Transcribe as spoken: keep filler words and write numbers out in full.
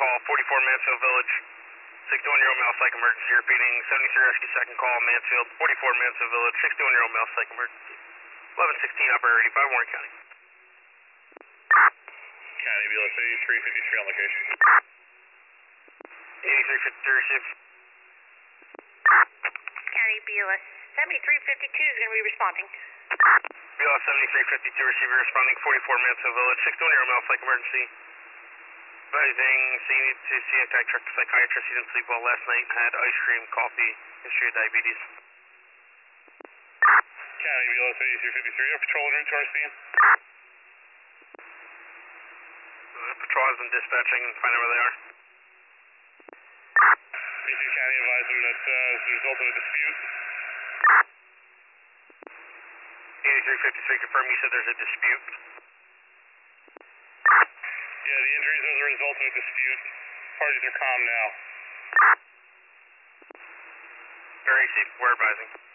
call, forty-four Mansfield Village. sixty-one-year-old male psych emergency, repeating seventy-three rescue second call, Mansfield, forty-four Mansfield Village, sixty-one-year-old male psych emergency. eleven sixteen operator eighty-five, Warren County. County, B L S eighty-three fifty-three on location. eighty-three fifty-three receive. County, B L S seventy-three fifty-two is going to be responding. B L S seventy-three fifty-two receiver responding, forty-four Mansfield Village, sixty-one-year-old male psych emergency. Advising, so you need to see a psychiatrist. He didn't sleep well last night, had ice cream, coffee, history of diabetes. County, B L S eighty-three fifty-three, a patrol route to our scene. Uh, patrol has been dispatching, find out where they are. B C County advised them that uh, as a result of a dispute. eighty-three fifty-three confirm you said there's a dispute. Yeah, the injuries are as a result of a dispute. Parties are calm now. Very safe, we're advising.